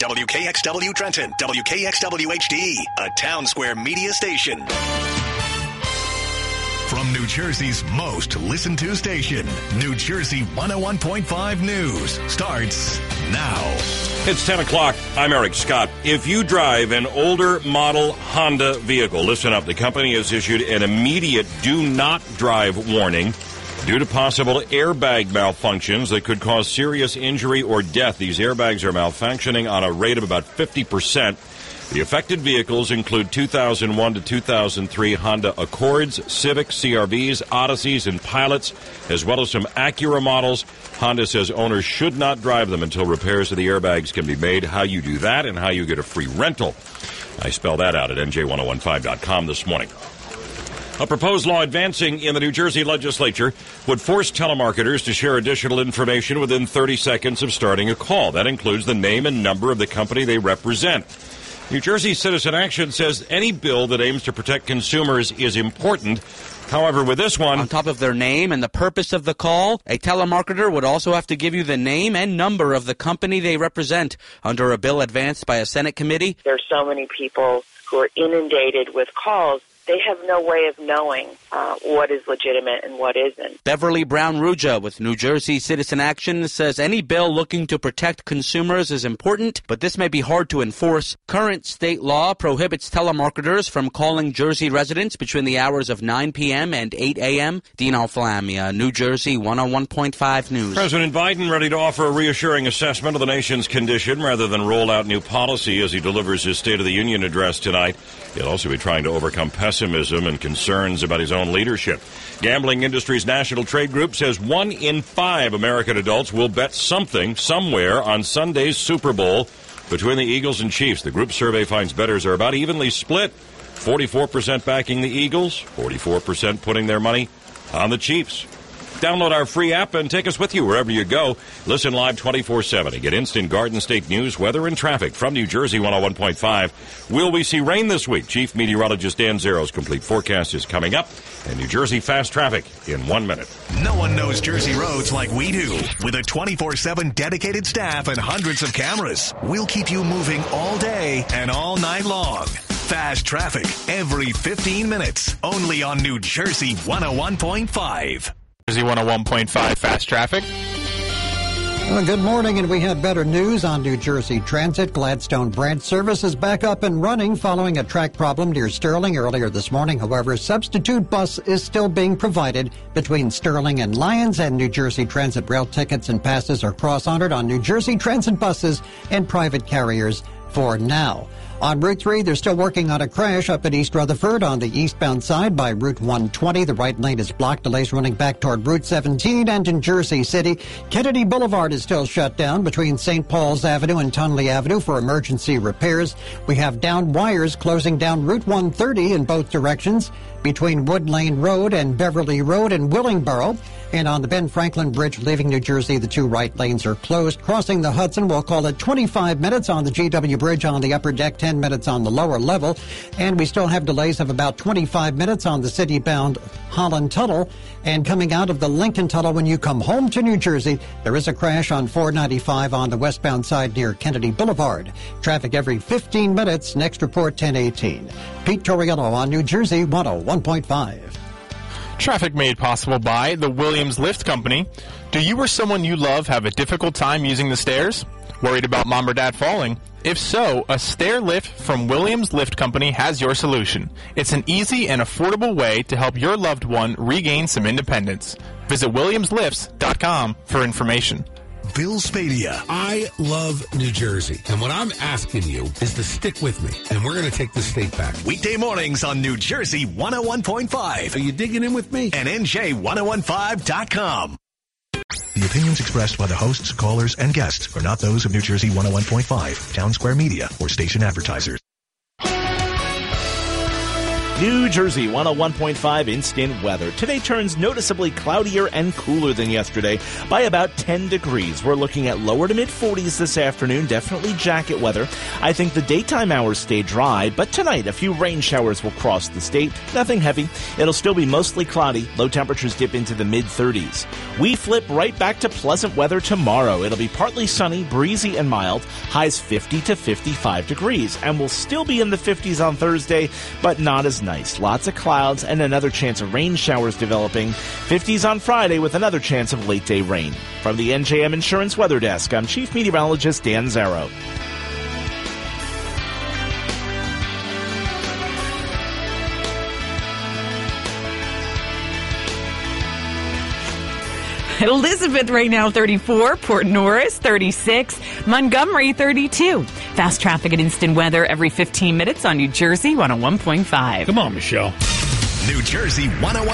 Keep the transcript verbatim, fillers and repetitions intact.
W K X W Trenton, W K X W H D, a Town Square media station. From New Jersey's most listened to station, New Jersey one oh one point five News starts now. It's ten o'clock. I'm Eric Scott. If you drive an older model Honda vehicle, listen up. The company has issued an immediate do not drive warning due to possible airbag malfunctions that could cause serious injury or death. These airbags are malfunctioning on a rate of about fifty percent. The affected vehicles include two thousand one to two thousand three Honda Accords, Civics, C R Vs, Odysseys, and Pilots, as well as some Acura models. Honda says owners should not drive them until repairs to the airbags can be made. How you do that and how you get a free rental. I spell that out at N J ten fifteen dot com this morning. A proposed law advancing in the New Jersey legislature would force telemarketers to share additional information within thirty seconds of starting a call. That includes the name and number of the company they represent. New Jersey Citizen Action says any bill that aims to protect consumers is important. However, with this one, on top of their name and the purpose of the call, a telemarketer would also have to give you the name and number of the company they represent under a bill advanced by a Senate committee. There are so many people who are inundated with calls. They have no way of knowing uh, what is legitimate and what isn't. Beverly Brown-Ruja with New Jersey Citizen Action says any bill looking to protect consumers is important, but this may be hard to enforce. Current state law prohibits telemarketers from calling Jersey residents between the hours of nine p.m. and eight a.m. Dean Alflamia, New Jersey one oh one point five News. President Biden ready to offer a reassuring assessment of the nation's condition rather than roll out new policy as he delivers his State of the Union address tonight. He'll also be trying to overcome pessimism and concerns about his own leadership. Gambling Industry's National Trade Group says one in five American adults will bet something somewhere on Sunday's Super Bowl between the Eagles and Chiefs. The group survey finds bettors are about evenly split, forty-four percent backing the Eagles, forty-four percent putting their money on the Chiefs. Download our free app and take us with you wherever you go. Listen live twenty-four seven and get instant Garden State news, weather, and traffic from New Jersey one oh one point five. Will we see rain this week? Chief Meteorologist Dan Zero's complete forecast is coming up. And New Jersey fast traffic in one minute. No one knows Jersey roads like we do. With a twenty-four seven dedicated staff and hundreds of cameras, we'll keep you moving all day and all night long. Fast traffic every fifteen minutes. Only on New Jersey one oh one point five. Jersey one oh one point five Fast Traffic. Well, good morning, and we have better news on New Jersey Transit. Gladstone branch service is back up and running following a track problem near Sterling earlier this morning. However, substitute bus is still being provided between Sterling and Lyons, and New Jersey Transit rail tickets and passes are cross-honored on New Jersey Transit buses and private carriers for now. On Route three, they're still working on a crash up at East Rutherford on the eastbound side by Route one twenty. The right lane is blocked. Delays running back toward Route seventeen and in Jersey City. Kennedy Boulevard is still shut down between Saint Paul's Avenue and Tunley Avenue for emergency repairs. We have down wires closing down Route one thirty in both directions between Wood Lane Road and Beverly Road in Willingboro. And on the Ben Franklin Bridge leaving New Jersey, the two right lanes are closed. Crossing the Hudson, we'll call it twenty-five minutes on the G W Bridge on the upper deck, ten minutes on the lower level. And we still have delays of about twenty-five minutes on the city-bound Holland Tunnel. And coming out of the Lincoln Tunnel when you come home to New Jersey, there is a crash on four ninety-five on the westbound side near Kennedy Boulevard. Traffic every fifteen minutes. Next report, ten eighteen. Pete Torriello on New Jersey one oh one point five. Traffic made possible by the Williams Lift Company. Do you or someone you love have a difficult time using the stairs? Worried about mom or dad falling? If so, a stair lift from Williams Lift Company has your solution. It's an easy and affordable way to help your loved one regain some independence. Visit williams lifts dot com for information. Bill Spadea. I love New Jersey, and what I'm asking you is to stick with me, and we're going to take the state back. Weekday mornings on New Jersey one oh one point five. Are you digging in with me? And N J ten fifteen dot com. The opinions expressed by the hosts, callers, and guests are not those of New Jersey one oh one point five, Town Square Media, or station advertisers. New Jersey one oh one point five instant weather. Today turns noticeably cloudier and cooler than yesterday by about ten degrees. We're looking at lower to mid forties this afternoon, definitely jacket weather. I think the daytime hours stay dry, but tonight a few rain showers will cross the state. Nothing heavy. It'll still be mostly cloudy. Low temperatures dip into the mid thirties. We flip right back to pleasant weather tomorrow. It'll be partly sunny, breezy, and mild. Highs fifty to fifty-five degrees, and we'll still be in the fifties on Thursday, but not as nice. Lots of clouds and another chance of rain showers developing. fifties on Friday with another chance of late day rain. From the N J M Insurance Weather Desk, I'm Chief Meteorologist Dan Zarrow. Elizabeth right now thirty-four, Port Norris thirty-six, Montgomery thirty-two. Fast traffic and instant weather every fifteen minutes on New Jersey one oh one point five. Come on, Michelle. New Jersey one oh one.